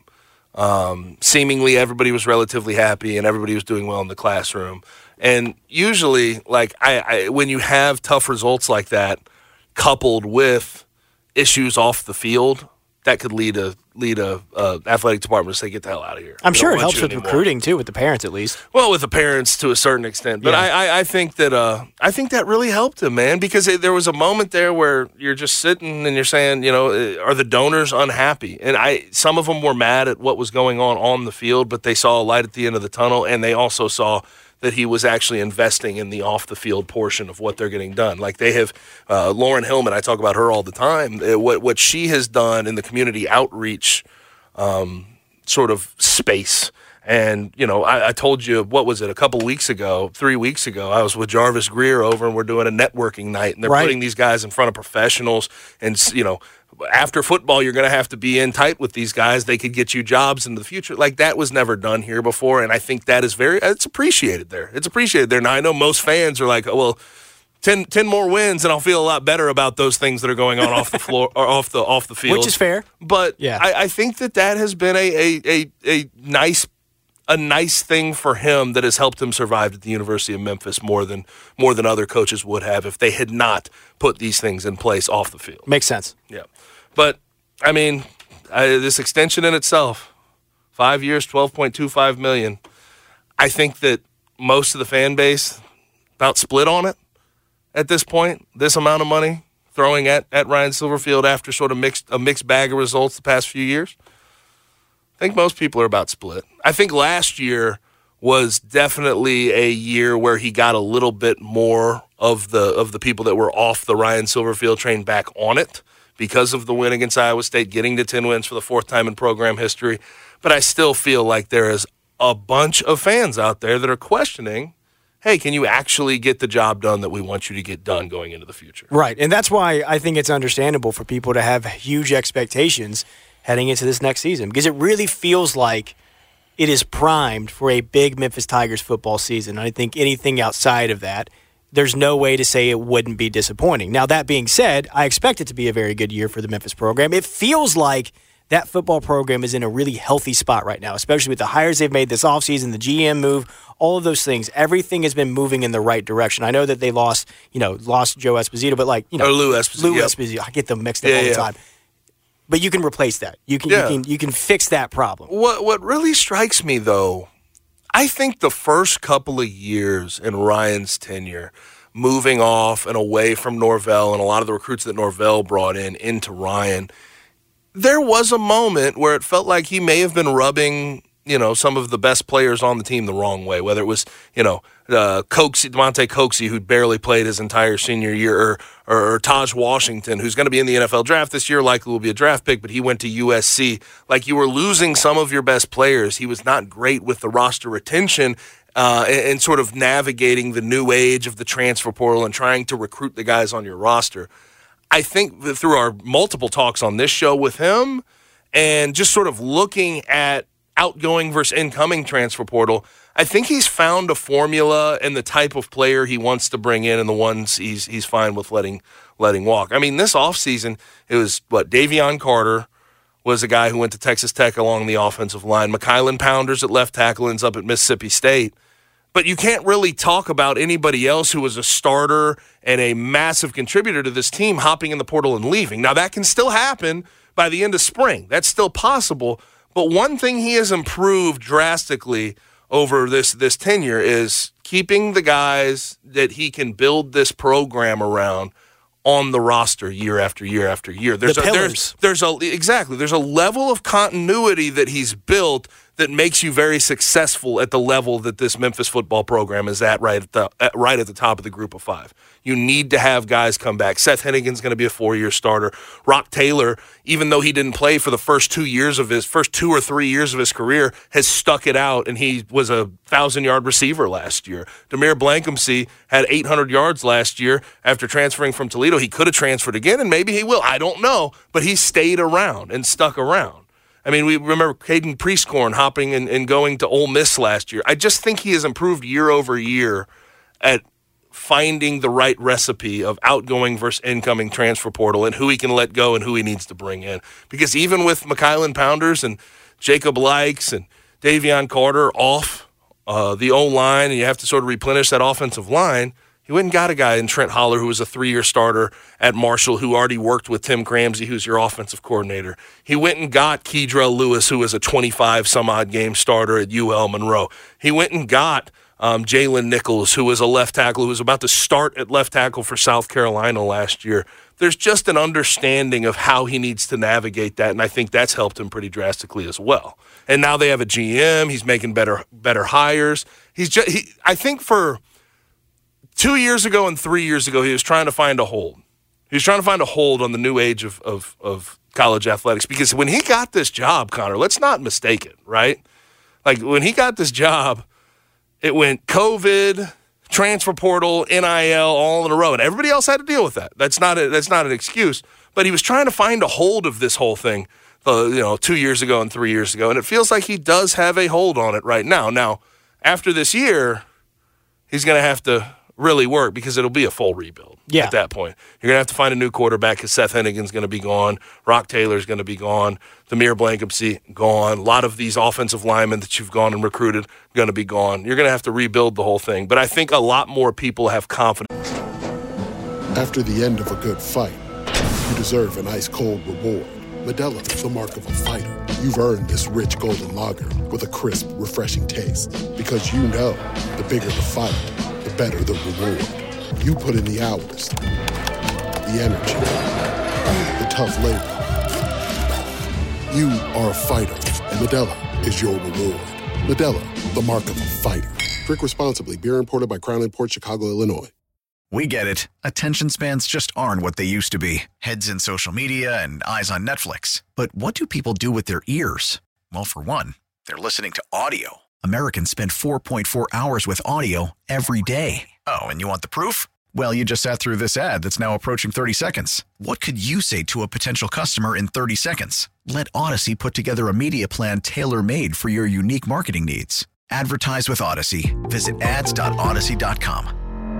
Um, seemingly everybody was relatively happy and everybody was doing well in the classroom. And usually, like I, I when you have tough results like that, coupled with issues off the field, that could lead a lead a uh, athletic department to say, "Get the hell out of here." I'm We sure don't it want helps you with anymore. recruiting too, with the parents at least. Well, with the parents to a certain extent, but Yeah. I, I, I think that uh, I think that really helped him, man, because it, there was a moment there where you're just sitting and you're saying, you know, are the donors unhappy? And I, some of them were mad at what was going on on the field, but they saw a light at the end of the tunnel, and they also saw that he was actually investing in the off-the-field portion of what they're getting done. Like they have, uh, Lauren Hillman, I talk about her all the time, uh, what what she has done in the community outreach um, sort of space. And, you know, I, I told you, what was it, a couple weeks ago, three weeks ago, I was with Jarvis Greer over and we're doing a networking night, and they're Right. putting these guys in front of professionals. And, you know, after football, you're going to have to be in tight with these guys. They could get you jobs in the future. Like, that was never done here before, and I think that is very, it's appreciated there. It's appreciated there. Now, I know most fans are like, oh, well, ten, ten more wins, and I'll feel a lot better about those things that are going on off the floor or off the off the field. Which is fair. But Yeah. I, I think that that has been a, a, a, a nice a nice thing for him that has helped him survive at the University of Memphis more than more than other coaches would have if they had not put these things in place off the field. Makes sense. Yeah. But, I mean, I, this extension in itself, five years, twelve point two five million dollars, I think that most of the fan base about split on it at this point, this amount of money throwing at, at Ryan Silverfield after sort of mixed a mixed bag of results the past few years. I think most people are about split. I think last year was definitely a year where he got a little bit more of the of the people that were off the Ryan Silverfield train back on it because of the win against Iowa State, getting to ten wins for the fourth time in program history. But I still feel like there is a bunch of fans out there that are questioning, hey, can you actually get the job done that we want you to get done going into the future? Right, and that's why I think it's understandable for people to have huge expectations heading into this next season, because it really feels like it is primed for a big Memphis Tigers football season. I think anything outside of that, there's no way to say it wouldn't be disappointing. Now, that being said, I expect it to be a very good year for the Memphis program. It feels like that football program is in a really healthy spot right now, especially with the hires they've made this offseason, the G M move, all of those things. Everything has been moving in the right direction. I know that they lost, you know, lost Joe Esposito, but like, you know, or Lou Esposito. Lou yep. Esposito. I get them mixed up yeah, all the yeah. time. But you can replace that. You can, yeah. you can, you can fix that problem. What What really strikes me, though, I think the first couple of years in Ryan's tenure, moving off and away from Norvell and a lot of the recruits that Norvell brought in into Ryan, there was a moment where it felt like he may have been rubbing, you know, some of the best players on the team the wrong way, whether it was, you know, uh, Coxie, Demonte Coxie, who barely played his entire senior year, or, or, or Taj Washington, who's going to be in the N F L draft this year, likely will be a draft pick, but he went to U S C. Like, you were losing some of your best players. He was not great with the roster retention uh, and, and sort of navigating the new age of the transfer portal and trying to recruit the guys on your roster. I think that through our multiple talks on this show with him and just sort of looking at outgoing versus incoming transfer portal, I think he's found a formula and the type of player he wants to bring in and the ones he's he's fine with letting letting walk. I mean, this offseason, it was, what, Davion Carter was a guy who went to Texas Tech along the offensive line. McKylan Pounders at left tackle ends up at Mississippi State. But you can't really talk about anybody else who was a starter and a massive contributor to this team hopping in the portal and leaving. Now, that can still happen by the end of spring. That's still possible. But one thing he has improved drastically over this, this tenure is keeping the guys that he can build this program around on the roster year after year after year. There's the a, pillars. There's, there's a exactly. There's a level of continuity that he's built that makes you very successful at the level that this Memphis football program is at right at the at, right at the top of the group of five. You need to have guys come back. Seth Hennigan's going to be a four-year starter. Rock Taylor, even though he didn't play for the first two years of his first two or three years of his career, has stuck it out, and he was a thousand-yard receiver last year. Demir Blankumsey had eight hundred yards last year after transferring from Toledo. He could have transferred again, and maybe he will. I don't know, but he stayed around and stuck around. I mean, we remember Caden Priestcorn hopping and, and going to Ole Miss last year. I just think he has improved year over year at finding the right recipe of outgoing versus incoming transfer portal and who he can let go and who he needs to bring in. Because even with McKylan Pounders and Jacob Likes and Davion Carter off uh, the O-line, and you have to sort of replenish that offensive line, he went and got a guy in Trent Holler who was a three-year starter at Marshall who already worked with Tim Cramsey, who's your offensive coordinator. He went and got Keydrell Lewis, who was a twenty-five-some-odd game starter at U L Monroe. He went and got um, Jalen Nichols, who was a left tackle who was about to start at left tackle for South Carolina last year. There's just an understanding of how he needs to navigate that, and I think that's helped him pretty drastically as well. And now they have a G M. He's making better better hires. He's just, he, I think for two years ago and three years ago, he was trying to find a hold. He was trying to find a hold on the new age of, of, of college athletics. Because when he got this job, Connor, let's not mistake it, right? Like, when he got this job, it went COVID, transfer portal, N I L, all in a row. And everybody else had to deal with that. That's not a, that's not an excuse. But he was trying to find a hold of this whole thing, uh, you know, two years ago and three years ago. And it feels like he does have a hold on it right now. Now, after this year, he's going to have to really work because it'll be a full rebuild yeah. at that point. You're going to have to find a new quarterback because Seth Hennigan's going to be gone. Rock Taylor's going to be gone. Demir Blankumsey, gone. A lot of these offensive linemen that you've gone and recruited going to be gone. You're going to have to rebuild the whole thing. But I think a lot more people have confidence. After the end of a good fight, you deserve an ice-cold reward. Modelo is the mark of a fighter. You've earned this rich golden lager with a crisp, refreshing taste. Because you know, the bigger the fight, the better the reward. You put in the hours, the energy, the tough labor. You are a fighter, and Modelo is your reward. Modelo, the mark of a fighter. Drink responsibly. Beer imported by Crown Imports, Chicago, Illinois. We get it. Attention spans just aren't what they used to be. Heads in social media and eyes on Netflix. But what do people do with their ears? Well, for one, they're listening to audio. Americans spend four point four hours with audio every day. Oh, and you want the proof? Well, you just sat through this ad that's now approaching thirty seconds. What could you say to a potential customer in thirty seconds? Let Odyssey put together a media plan tailor-made for your unique marketing needs. Advertise with Odyssey. Visit ads dot odyssey dot com.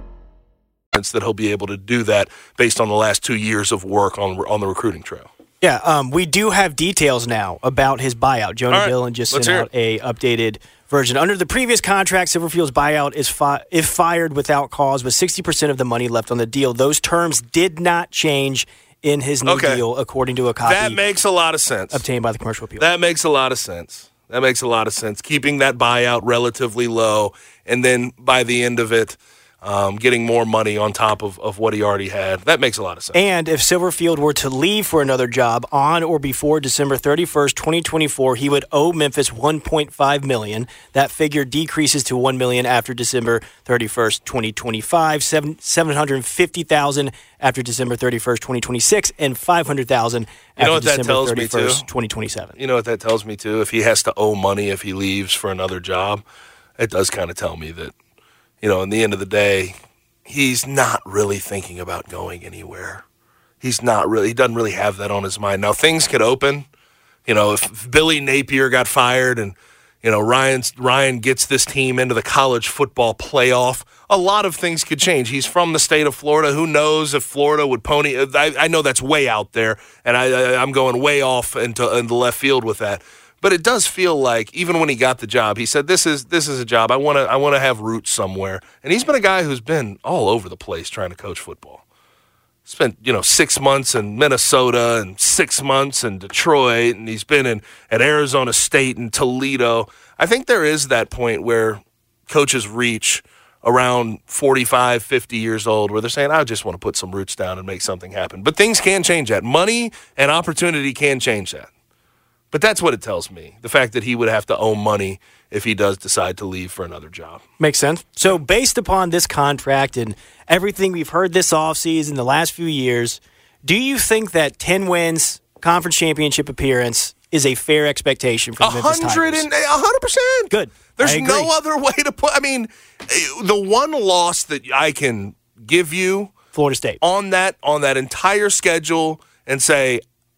That he'll be able to do that based on the last two years of work on on the recruiting trail. Yeah, um, we do have details now about his buyout. Jonah right, Dillon just sent hear out a updated version. Under the previous contract, Silverfield's buyout is fi- if fired without cause, with sixty percent of the money left on the deal. Those terms did not change in his new Okay. deal, according to a copy That makes a lot of sense. obtained by the Commercial Appeal. That makes a lot of sense. That makes a lot of sense. Keeping that buyout relatively low, and then by the end of it, um, getting more money on top of, of what he already had. That makes a lot of sense. And if Silverfield were to leave for another job on or before December thirty-first, twenty twenty-four, he would owe Memphis one point five million dollars. That figure decreases to one million dollars after December thirty-first, twenty twenty-five, seven hundred fifty thousand dollars after December thirty-first, twenty twenty-six, and five hundred thousand dollars You know after what that December tells me, thirty-first, too? twenty twenty-seven. You know what that tells me, too? If he has to owe money if he leaves for another job, it does kind of tell me that, you know, in the end of the day, he's not really thinking about going anywhere. He's not really, he doesn't really have that on his mind. Now, things could open. You know, if, if Billy Napier got fired and, you know, Ryan's, Ryan gets this team into the college football playoff, a lot of things could change. He's from the state of Florida. Who knows if Florida would pony? I, I know that's way out there, and I, I, I'm going way off into, into left field with that. But it does feel like, even when he got the job, he said, "This is this is a job. I want to I want to have roots somewhere." And he's been a guy who's been all over the place trying to coach football. Spent you know six months in Minnesota and six months in Detroit, and he's been in at Arizona State and Toledo. I think there is that point where coaches reach around forty-five, fifty years old where they're saying, "I just want to put some roots down and make something happen." But things can change that. Money and opportunity can change that. But that's what it tells me, the fact that he would have to owe money if he does decide to leave for another job. Makes sense. So based upon this contract and everything we've heard this offseason, the last few years, do you think that ten wins, conference championship appearance is a fair expectation for the Memphis Tigers? one hundred percent. Good. There's I agree. no other way to put. I mean, the one loss that I can give you, Florida State, on that on that entire schedule, and say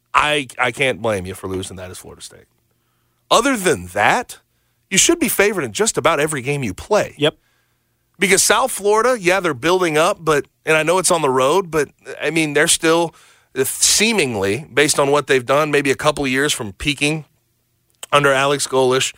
I I can't blame you for losing that, is Florida State. Other than that, you should be favored in just about every game you play. Yep. Because South Florida, yeah, they're building up, but and I know it's on the road, but I mean they're still seemingly, based on what they've done, maybe a couple of years from peaking under Alex Golish.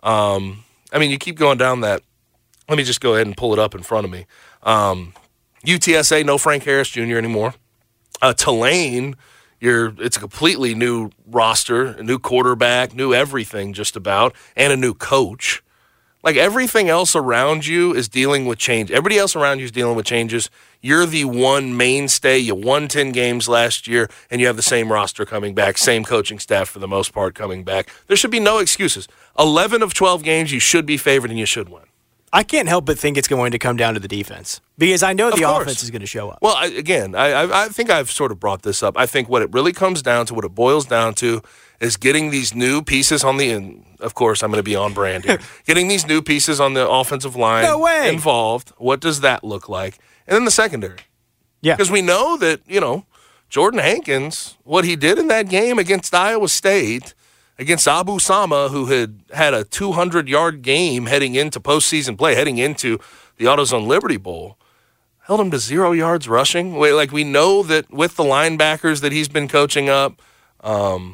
Um, I mean, you keep going down that. Let me just go ahead and pull it up in front of me. Um, U T S A, no Frank Harris Junior anymore. Uh, Tulane, you're, it's a completely new roster, a new quarterback, new everything just about, and a new coach. Like, everything else around you is dealing with change. Everybody else around you is dealing with changes. You're the one mainstay. You won ten games last year, and you have the same roster coming back, same coaching staff for the most part coming back. There should be no excuses. eleven of twelve games, you should be favored, and you should win. I can't help but think it's going to come down to the defense because I know the Of course. offense is going to show up. Well, I, again, I, I, I think I've sort of brought this up. I think what it really comes down to, what it boils down to, is getting these new pieces on the, and of course, I'm going to be on brand here, getting these new pieces on the offensive line No way. involved. What does that look like? And then the secondary. Yeah. Because we know that, you know, Jordan Hankins, what he did in that game against Iowa State, against Abu Sama, who had had a two hundred yard game heading into postseason play, heading into the AutoZone Liberty Bowl, held him to zero yards rushing. Like, we know that with the linebackers that he's been coaching up, um,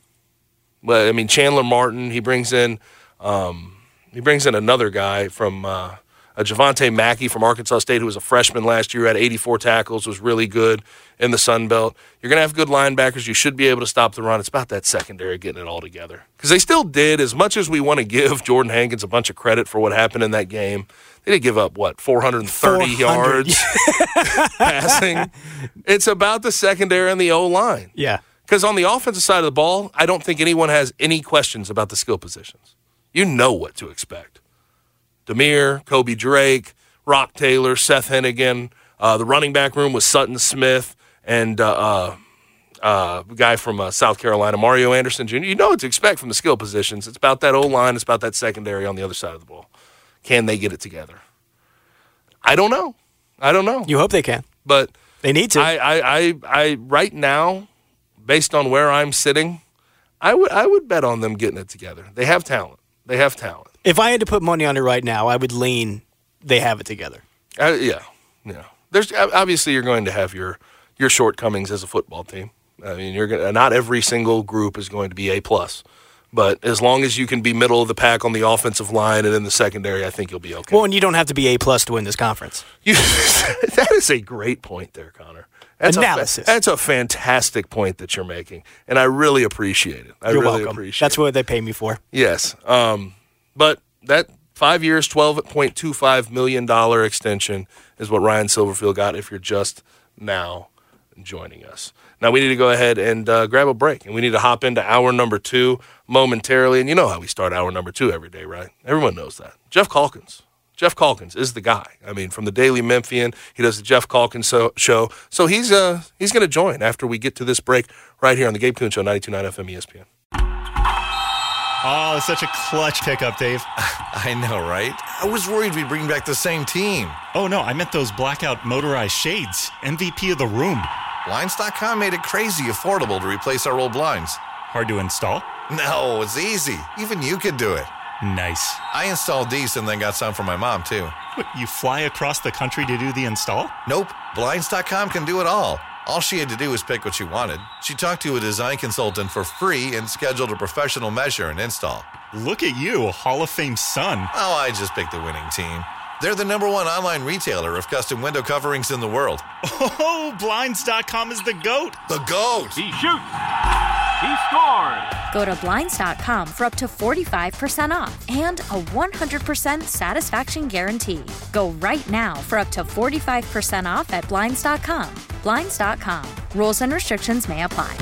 but I mean, Chandler Martin, he brings in, um, he brings in another guy from uh, uh, Javante Mackey from Arkansas State, who was a freshman last year, had eighty-four tackles, was really good in the Sun Belt. You're going to have good linebackers. You should be able to stop the run. It's about that secondary getting it all together. Because they still did, as much as we want to give Jordan Hankins a bunch of credit for what happened in that game, they did give up, what, four hundred thirty four hundred yards passing? It's about the secondary and the O-line. Yeah. Because on the offensive side of the ball, I don't think anyone has any questions about the skill positions. You know what to expect. Demir, Kobe Drake, Rock Taylor, Seth Hennigan. Uh, the running back room was Sutton Smith and uh, uh, uh, guy from uh, South Carolina, Mario Anderson Junior You know what to expect from the skill positions. It's about that O-line. It's about that secondary on the other side of the ball. Can they get it together? I don't know. I don't know. You hope they can. But they need to. I, I, I, I right now, based on where I'm sitting, I would I would bet on them getting it together. They have talent. They have talent. If I had to put money on it right now, I would lean they have it together. Uh, yeah, yeah. There's obviously you're going to have your your shortcomings as a football team. I mean, you're gonna, not every single group is going to be A plus, but as long as you can be middle of the pack on the offensive line and in the secondary, I think you'll be okay. Well, and you don't have to be A plus to win this conference. You, that is a great point there, Connor. That's Analysis. A, that's a fantastic point that you're making, and I really appreciate it. I You're really welcome. appreciate That's it. what they pay me for. Yes. Um, but that five years, twelve point two five million dollars extension is what Ryan Silverfield got if you're just now joining us. Now we need to go ahead and uh, grab a break, and we need to hop into hour number two momentarily. And you know how we start hour number two every day, right? Everyone knows that. Jeff Calkins. Jeff Calkins is the guy. I mean, from the Daily Memphian, he does the Jeff Calkins so, show. So he's uh he's going to join after we get to this break right here on the Gabe Kuhn Show, ninety-two point nine F M E S P N. Oh, it's such a clutch pickup, Dave. I know, right? I was worried we'd bring back the same team. Oh, no, I meant those blackout motorized shades. M V P of the room. Blinds dot com made it crazy affordable to replace our old blinds. Hard to install? No, it's easy. Even you could do it. Nice. I installed these and then got some for my mom, too. What, you fly across the country to do the install? Nope. Blinds dot com can do it all. All she had to do was pick what she wanted. She talked to a design consultant for free and scheduled a professional measure and install. Look at you, a Hall of Fame son. Oh, I just picked the winning team. They're the number one online retailer of custom window coverings in the world. Oh, Blinds dot com is the GOAT. The GOAT. He shoots. He scores. Go to Blinds dot com for up to forty-five percent off and a one hundred percent satisfaction guarantee. Go right now for up to forty-five percent off at Blinds dot com. Blinds dot com. Rules and restrictions may apply.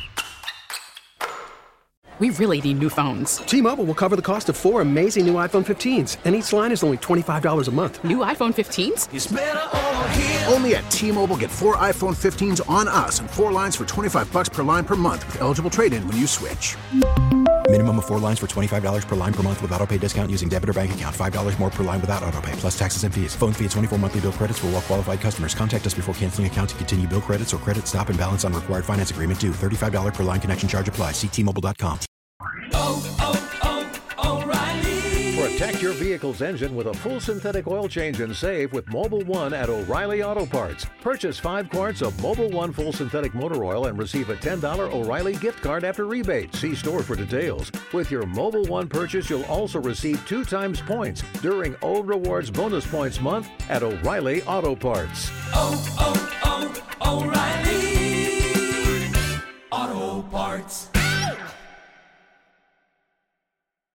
We really need new phones. T-Mobile will cover the cost of four amazing new iPhone fifteens, and each line is only twenty-five dollars a month. New iPhone fifteens? It's better over here. Only at T-Mobile, get four iPhone fifteens on us and four lines for twenty-five bucks per line per month with eligible trade-in when you switch. Minimum of four lines for twenty-five dollars per line per month with autopay discount using debit or bank account. five dollars more per line without autopay, plus taxes and fees. Phone fee at twenty-four monthly bill credits for well-qualified customers. Contact us before canceling account to continue bill credits or credit stop and balance on required finance agreement due. thirty-five dollars per line connection charge applies. See T Mobile dot com. Oh, oh, oh, O'Reilly. Protect your vehicle's engine with a full synthetic oil change and save with Mobil one at O'Reilly Auto Parts. Purchase five quarts of Mobil one full synthetic motor oil and receive a ten dollars O'Reilly gift card after rebate. See store for details. With your Mobil one purchase, you'll also receive two times points during O Rewards Bonus Points Month at O'Reilly Auto Parts. Oh, oh, oh, O'Reilly.